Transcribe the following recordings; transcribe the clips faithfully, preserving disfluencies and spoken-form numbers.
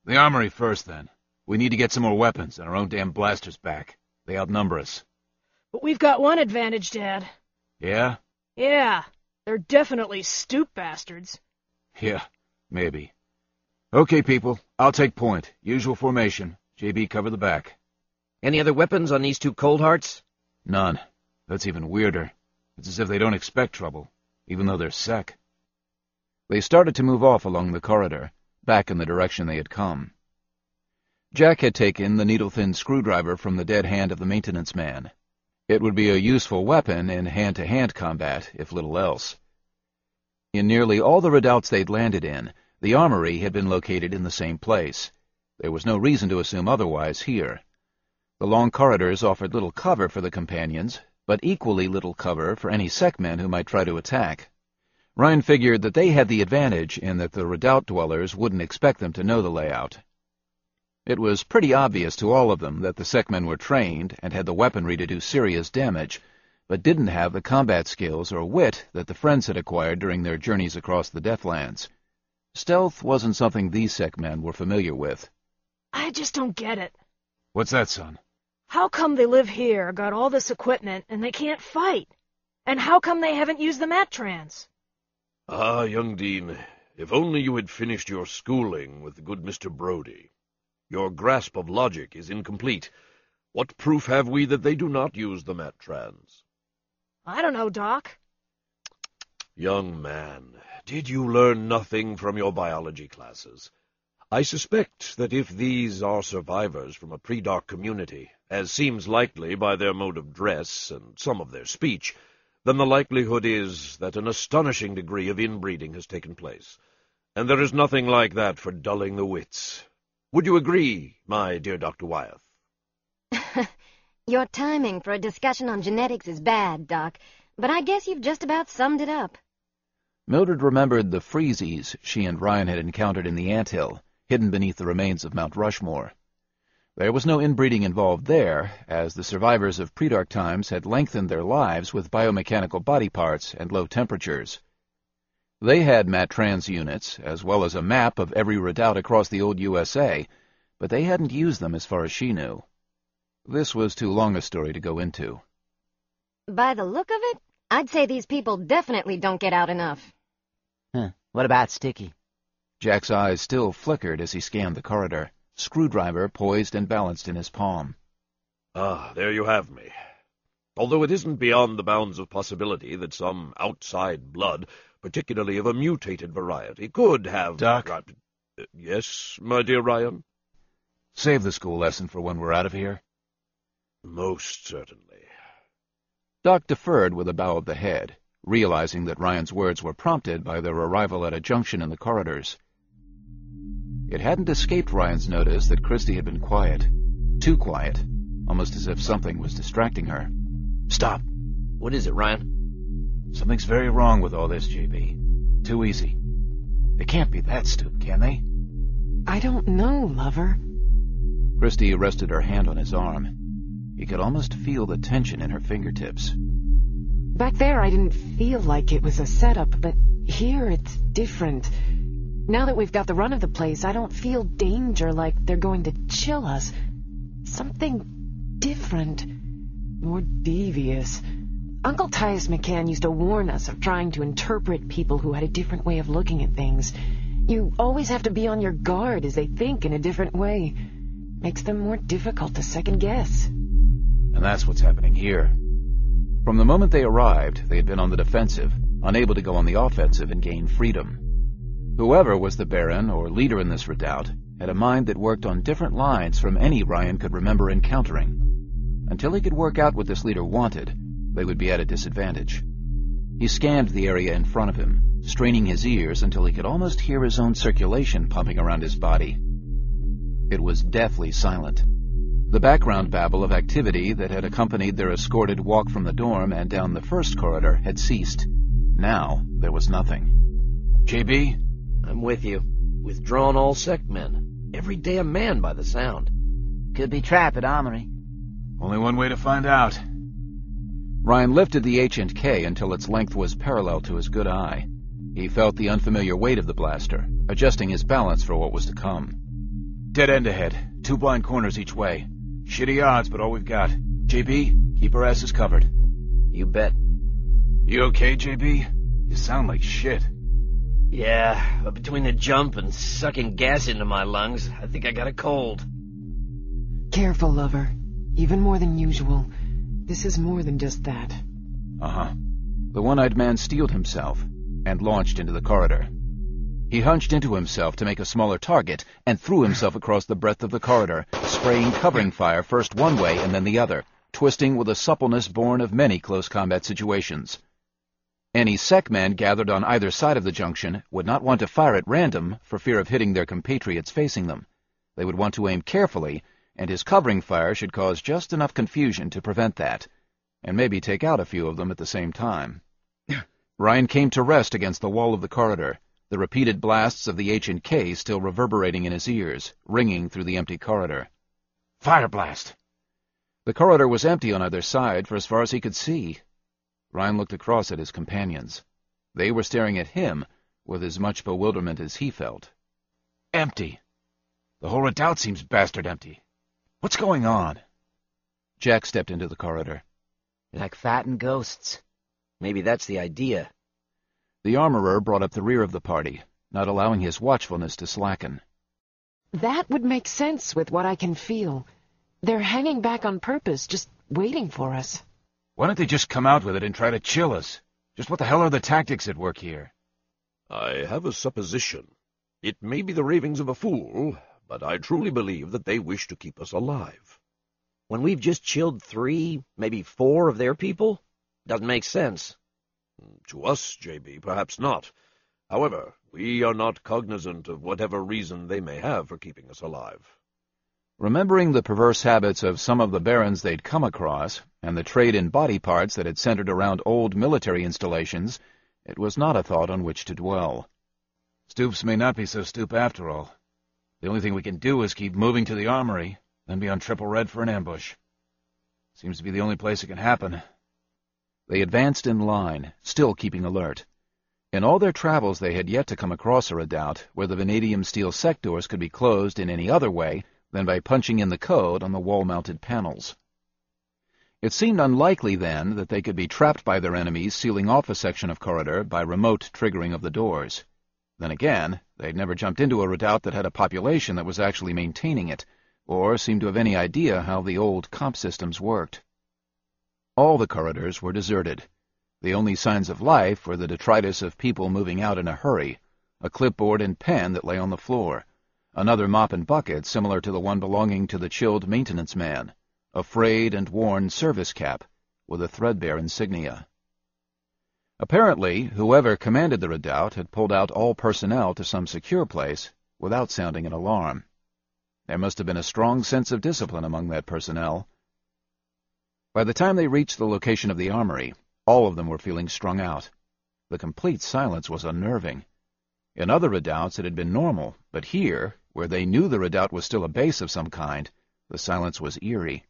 The armory first, then. We need to get some more weapons and our own damn blasters back. They outnumber us. But we've got one advantage, Dad. Yeah? Yeah. They're definitely stoop bastards. Yeah, maybe. Okay, people. I'll take point. Usual formation. J B, cover the back. Any other weapons on these two cold hearts? None. That's even weirder. It's as if they don't expect trouble, even though they're sec. They started to move off along the corridor, back in the direction they had come. Jack had taken the needle-thin screwdriver from the dead hand of the maintenance man. It would be a useful weapon in hand-to-hand combat, if little else. In nearly all the redoubts they'd landed in, the armory had been located in the same place. There was no reason to assume otherwise here. The long corridors offered little cover for the companions, but equally little cover for any sec men who might try to attack. Ryan figured that they had the advantage in that the redoubt dwellers wouldn't expect them to know the layout. It was pretty obvious to all of them that the sec men were trained and had the weaponry to do serious damage, but didn't have the combat skills or wit that the friends had acquired during their journeys across the Deathlands. Stealth wasn't something these sec men were familiar with. I just don't get it. What's that, son? How come they live here, got all this equipment, and they can't fight? And how come they haven't used the Matrans? Ah, young Dean, if only you had finished your schooling with the good Mister Brody. Your grasp of logic is incomplete. What proof have we that they do not use the Matrans? I don't know, Doc. Young man, did you learn nothing from your biology classes? I suspect that if these are survivors from a pre-Dark community, as seems likely by their mode of dress and some of their speech, then the likelihood is that an astonishing degree of inbreeding has taken place, and there is nothing like that for dulling the wits. Would you agree, my dear Doctor Wyeth? Your timing for a discussion on genetics is bad, Doc, but I guess you've just about summed it up. Mildred remembered the Freezies she and Ryan had encountered in the anthill, hidden beneath the remains of Mount Rushmore. There was no inbreeding involved there, as the survivors of pre-Dark times had lengthened their lives with biomechanical body parts and low temperatures. They had Matrans units, as well as a map of every redoubt across the old U S A, but they hadn't used them as far as she knew. This was too long a story to go into. By the look of it, I'd say these people definitely don't get out enough. Huh. What about Sticky? Jack's eyes still flickered as he scanned the corridor, screwdriver poised and balanced in his palm. Ah, there you have me. Although it isn't beyond the bounds of possibility that some outside blood, particularly of a mutated variety, could have... Doc? Uh, yes, my dear Ryan? Save the school lesson for when we're out of here. Most certainly. Doc deferred with a bow of the head, realizing that Ryan's words were prompted by their arrival at a junction in the corridors. It hadn't escaped Ryan's notice that Christy had been quiet. Too quiet, almost as if something was distracting her. Stop! What is it, Ryan? Something's very wrong with all this, J B. Too easy. They can't be that stupid, can they? I don't know, lover. Christy rested her hand on his arm. He could almost feel the tension in her fingertips. Back there I didn't feel like it was a setup, but here it's different. Now that we've got the run of the place, I don't feel danger like they're going to chill us. Something different. More devious. Uncle Tyus McCann used to warn us of trying to interpret people who had a different way of looking at things. You always have to be on your guard as they think in a different way. Makes them more difficult to second-guess. And that's what's happening here. From the moment they arrived, they had been on the defensive, unable to go on the offensive and gain freedom. Whoever was the Baron or leader in this redoubt had a mind that worked on different lines from any Ryan could remember encountering. Until he could work out what this leader wanted, they would be at a disadvantage. He scanned the area in front of him, straining his ears until he could almost hear his own circulation pumping around his body. It was deathly silent. The background babble of activity that had accompanied their escorted walk from the dorm and down the first corridor had ceased. Now there was nothing. J B? I'm with you. Withdrawn all sec men. Every damn man by the sound. Could be trap at Armory. Only one way to find out. Ryan lifted the H and K until its length was parallel to his good eye. He felt the unfamiliar weight of the blaster, adjusting his balance for what was to come. Dead end ahead. Two blind corners each way. Shitty odds, but all we've got. J B, keep our asses covered. You bet. You okay, J B? You sound like shit. Yeah, but between the jump and sucking gas into my lungs, I think I got a cold. Careful, lover. Even more than usual. This is more than just that. Uh-huh. The one-eyed man steeled himself and launched into the corridor. He hunched into himself to make a smaller target and threw himself across the breadth of the corridor, spraying covering fire first one way and then the other, twisting with a suppleness born of many close combat situations. Any sec men gathered on either side of the junction would not want to fire at random for fear of hitting their compatriots facing them. They would want to aim carefully, and his covering fire should cause just enough confusion to prevent that, and maybe take out a few of them at the same time. Ryan came to rest against the wall of the corridor, the repeated blasts of the H and K still reverberating in his ears, ringing through the empty corridor. Fire blast! The corridor was empty on either side for as far as he could see. Ryan looked across at his companions. They were staring at him with as much bewilderment as he felt. Empty! The whole redoubt seems bastard empty. What's going on? Jack stepped into the corridor. Like fighting ghosts. Maybe that's the idea. The armorer brought up the rear of the party, not allowing his watchfulness to slacken. That would make sense with what I can feel. They're hanging back on purpose, just waiting for us. Why don't they just come out with it and try to chill us? Just what the hell are the tactics at work here? I have a supposition. It may be the ravings of a fool, but I truly believe that they wish to keep us alive. When we've just chilled three, maybe four of their people? Doesn't make sense. To us, J B, perhaps not. However, we are not cognizant of whatever reason they may have for keeping us alive. Remembering the perverse habits of some of the barons they'd come across, and the trade in body parts that had centered around old military installations, it was not a thought on which to dwell. Stoops may not be so stoop after all. The only thing we can do is keep moving to the armory, then be on triple red for an ambush. Seems to be the only place it can happen. They advanced in line, still keeping alert. In all their travels they had yet to come across a redoubt where the vanadium steel sectors could be closed in any other way than by punching in the code on the wall-mounted panels. It seemed unlikely, then, that they could be trapped by their enemies sealing off a section of corridor by remote triggering of the doors. Then again, they'd never jumped into a redoubt that had a population that was actually maintaining it, or seemed to have any idea how the old comp systems worked. All the corridors were deserted. The only signs of life were the detritus of people moving out in a hurry, a clipboard and pen that lay on the floor, another mop and bucket similar to the one belonging to the chilled maintenance man, a frayed and worn service cap with a threadbare insignia. Apparently, whoever commanded the redoubt had pulled out all personnel to some secure place without sounding an alarm. There must have been a strong sense of discipline among that personnel. By the time they reached the location of the armory, all of them were feeling strung out. The complete silence was unnerving. In other redoubts it had been normal, but here, where they knew the redoubt was still a base of some kind, the silence was eerie.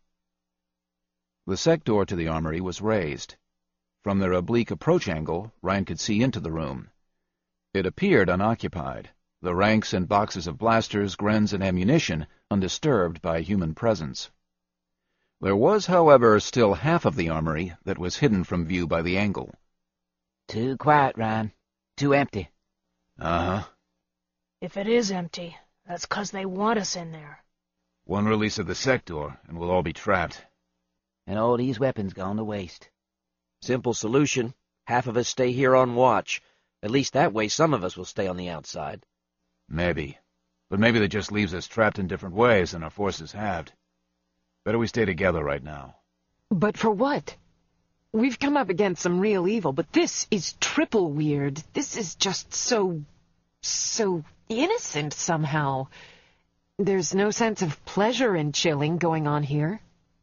The sec door to the armory was raised. From their oblique approach angle, Ryan could see into the room. It appeared unoccupied, the ranks and boxes of blasters, grens, and ammunition undisturbed by human presence. There was, however, still half of the armory that was hidden from view by the angle. Too quiet, Ryan. Too empty. Uh-huh. If it is empty, that's 'cause they want us in there. One release of the sec door, and we'll all be trapped. And all these weapons gone to waste. Simple solution. Half of us stay here on watch. At least that way some of us will stay on the outside. Maybe. But maybe that just leaves us trapped in different ways and our forces halved. Better we stay together right now. But for what? We've come up against some real evil, but this is triple weird. This is just so... so innocent somehow. There's no sense of pleasure in chilling going on here.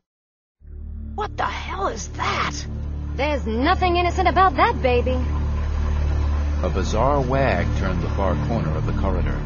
What the hell is that? There's nothing innocent about that, baby. A bizarre wag turned the far corner of the corridor.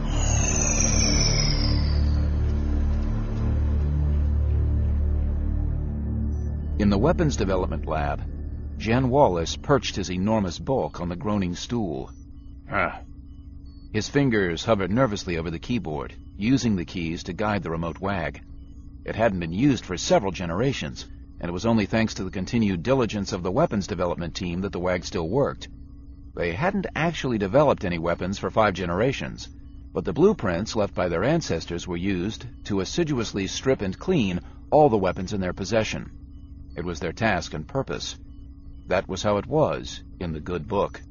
In the weapons development lab, Jen Wallace perched his enormous bulk on the groaning stool. Huh. His fingers hovered nervously over the keyboard, using the keys to guide the remote wag. It hadn't been used for several generations, and it was only thanks to the continued diligence of the weapons development team that the wag still worked. They hadn't actually developed any weapons for five generations, but the blueprints left by their ancestors were used to assiduously strip and clean all the weapons in their possession. It was their task and purpose. That was how it was in the good book.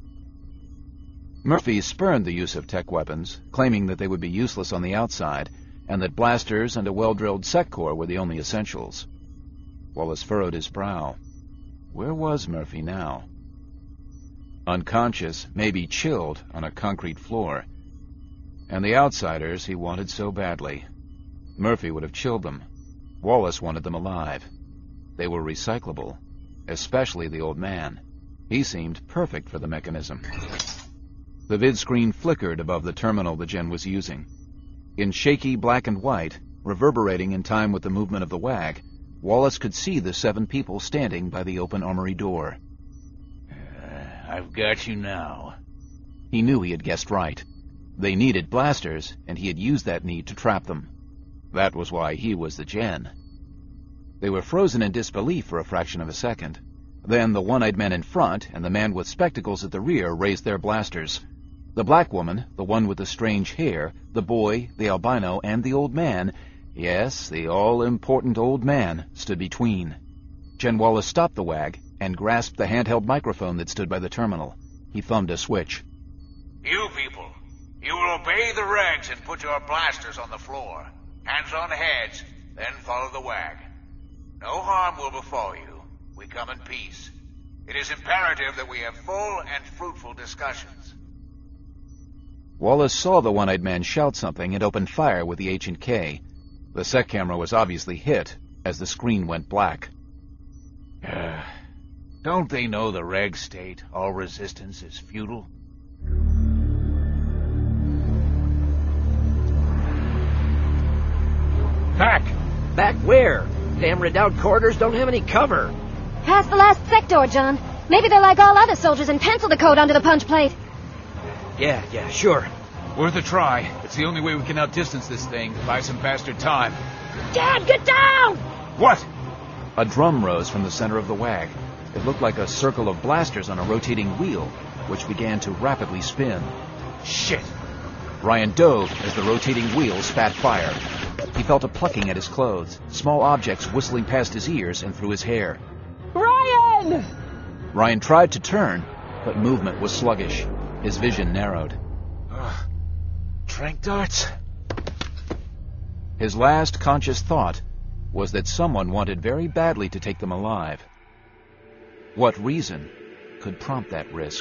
Murphy spurned the use of tech weapons, claiming that they would be useless on the outside, and that blasters and a well-drilled sec core were the only essentials. Wallace furrowed his brow. Where was Murphy now? Unconscious, maybe chilled, on a concrete floor. And the outsiders he wanted so badly. Murphy would have chilled them. Wallace wanted them alive. They were recyclable, especially the old man. He seemed perfect for the mechanism. The vid screen flickered above the terminal the Gen was using. In shaky black and white, reverberating in time with the movement of the wag, Wallace could see the seven people standing by the open armory door. Uh, I've got you now. He knew he had guessed right. They needed blasters, and he had used that need to trap them. That was why he was the Gen. They were frozen in disbelief for a fraction of a second. Then the one-eyed man in front and the man with spectacles at the rear raised their blasters. The black woman, the one with the strange hair, the boy, the albino, and the old man, yes, the all-important old man, stood between. Gen Wallace stopped the wag and grasped the handheld microphone that stood by the terminal. He thumbed a switch. You people, you will obey the regs and put your blasters on the floor. Hands on heads, then follow the wag. No harm will befall you. We come in peace. It is imperative that we have full and fruitful discussions. Wallace saw the one-eyed man shout something and opened fire with the H and K. The sec camera was obviously hit as the screen went black. Uh, don't they know the reg state all resistance is futile? Back! Back where? Damn redoubt corridors don't have any cover. Past the last sector, John. Maybe they're like all other soldiers and pencil the code onto the punch plate. Yeah, yeah, sure. Worth a try. It's the only way we can outdistance this thing, buy some faster time. Dad, get down! What? A drum rose from the center of the wag. It looked like a circle of blasters on a rotating wheel, which began to rapidly spin. Shit! Ryan dove as the rotating wheel spat fire. He felt a plucking at his clothes, small objects whistling past his ears and through his hair. Ryan! Ryan tried to turn, but movement was sluggish. His vision narrowed. Uh, trank darts? His last conscious thought was that someone wanted very badly to take them alive. What reason could prompt that risk?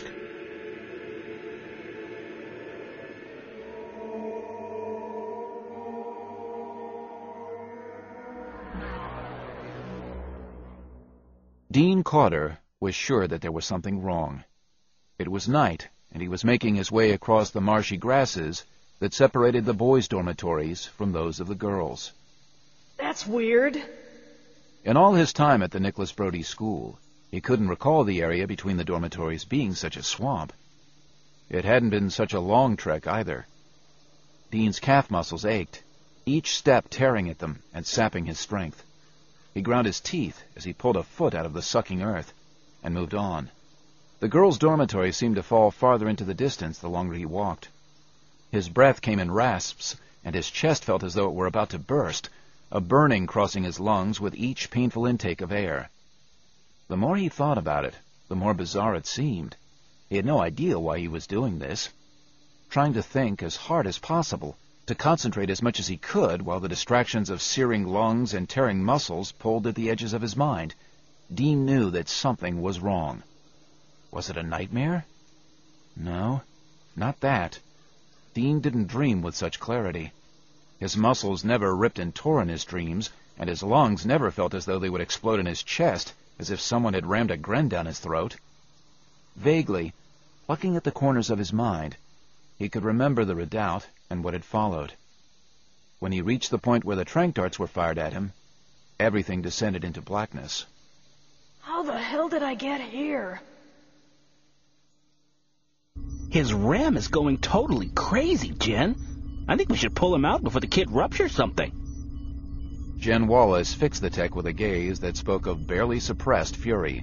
Dean Carter was sure that there was something wrong. It was night, and he was making his way across the marshy grasses that separated the boys' dormitories from those of the girls. That's weird. In all his time at the Nicholas Brody School, he couldn't recall the area between the dormitories being such a swamp. It hadn't been such a long trek either. Dean's calf muscles ached, each step tearing at them and sapping his strength. He ground his teeth as he pulled a foot out of the sucking earth and moved on. The girls' dormitory seemed to fall farther into the distance the longer he walked. His breath came in rasps, and his chest felt as though it were about to burst, a burning crossing his lungs with each painful intake of air. The more he thought about it, the more bizarre it seemed. He had no idea why he was doing this. Trying to think as hard as possible, to concentrate as much as he could while the distractions of searing lungs and tearing muscles pulled at the edges of his mind, Dean knew that something was wrong. Was it a nightmare? No, not that. Dean didn't dream with such clarity. His muscles never ripped and tore in his dreams, and his lungs never felt as though they would explode in his chest, as if someone had rammed a gren down his throat. Vaguely, plucking at the corners of his mind, he could remember the redoubt and what had followed. When he reached the point where the trank darts were fired at him, everything descended into blackness. How the hell did I get here? His RAM is going totally crazy, Jen. I think we should pull him out before the kid ruptures something. Jen Wallace fixed the tech with a gaze that spoke of barely suppressed fury.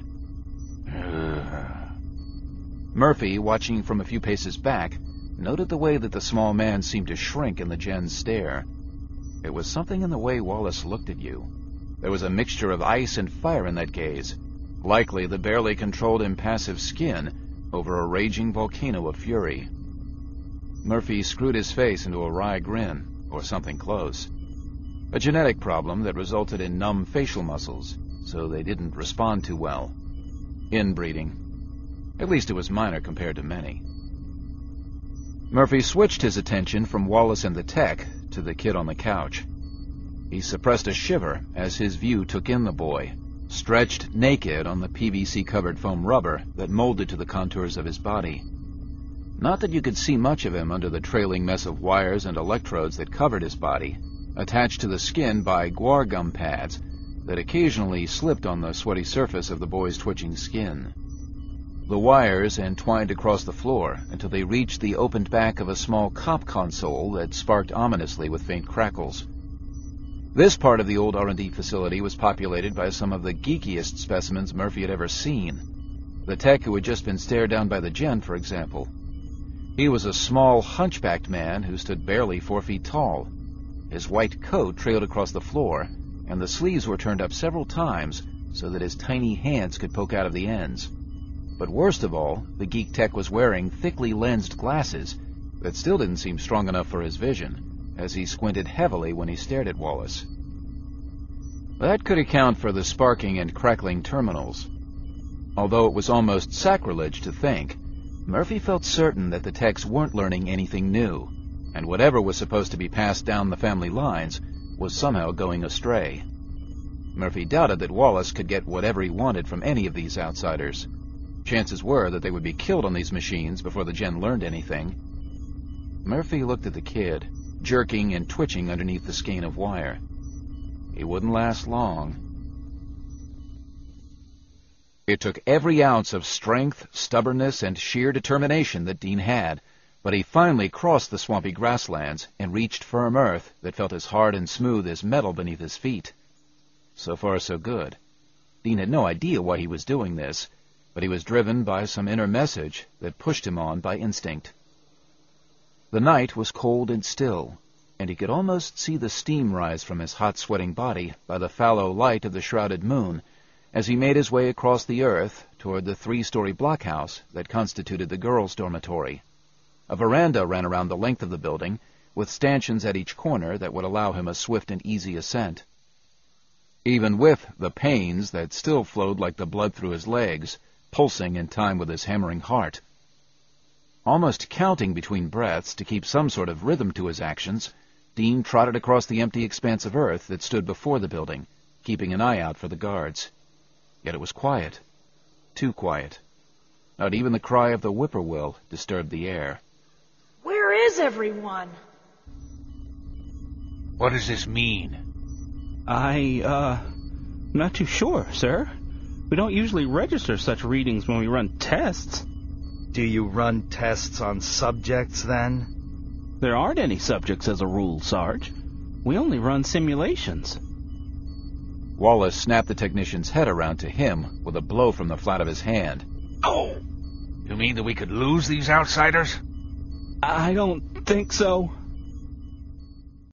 Murphy, watching from a few paces back, noted the way that the small man seemed to shrink in the Gen's stare. It was something in the way Wallace looked at you. There was a mixture of ice and fire in that gaze, likely the barely controlled impassive skin over a raging volcano of fury. Murphy screwed his face into a wry grin, or something close. A genetic problem that resulted in numb facial muscles, so they didn't respond too well. Inbreeding. At least it was minor compared to many. Murphy switched his attention from Wallace and the tech to the kid on the couch. He suppressed a shiver as his view took in the boy, stretched naked on the P V C-covered foam rubber that molded to the contours of his body. Not that you could see much of him under the trailing mess of wires and electrodes that covered his body, attached to the skin by guar gum pads that occasionally slipped on the sweaty surface of the boy's twitching skin. The wires entwined across the floor until they reached the opened back of a small cop console that sparked ominously with faint crackles. This part of the old R and D facility was populated by some of the geekiest specimens Murphy had ever seen. The tech who had just been stared down by the Gen, for example. He was a small, hunchbacked man who stood barely four feet tall. His white coat trailed across the floor, and the sleeves were turned up several times so that his tiny hands could poke out of the ends. But worst of all, the geek tech was wearing thickly lensed glasses that still didn't seem strong enough for his vision, as he squinted heavily when he stared at Wallace. That could account for the sparking and crackling terminals. Although it was almost sacrilege to think, Murphy felt certain that the techs weren't learning anything new, and whatever was supposed to be passed down the family lines was somehow going astray. Murphy doubted that Wallace could get whatever he wanted from any of these outsiders. Chances were that they would be killed on these machines before the Gen learned anything. Murphy looked at the kid, jerking and twitching underneath the skein of wire. He wouldn't last long. It took every ounce of strength, stubbornness, and sheer determination that Dean had, but he finally crossed the swampy grasslands and reached firm earth that felt as hard and smooth as metal beneath his feet. So far, so good. Dean had no idea why he was doing this, but he was driven by some inner message that pushed him on by instinct. The night was cold and still, and he could almost see the steam rise from his hot, sweating body by the fallow light of the shrouded moon as he made his way across the earth toward the three-story blockhouse that constituted the girls' dormitory. A veranda ran around the length of the building, with stanchions at each corner that would allow him a swift and easy ascent. Even with the pains that still flowed like the blood through his legs, pulsing in time with his hammering heart. Almost counting between breaths to keep some sort of rhythm to his actions, Dean trotted across the empty expanse of earth that stood before the building, keeping an eye out for the guards. Yet it was quiet. Too quiet. Not even the cry of the whippoorwill disturbed the air. Where is everyone? What does this mean? I, uh, I'm not too sure, sir. We don't usually register such readings when we run tests. Do you run tests on subjects, then? There aren't any subjects as a rule, Sarge. We only run simulations. Wallace snapped the technician's head around to him with a blow from the flat of his hand. Oh! You mean that we could lose these outsiders? I don't think so.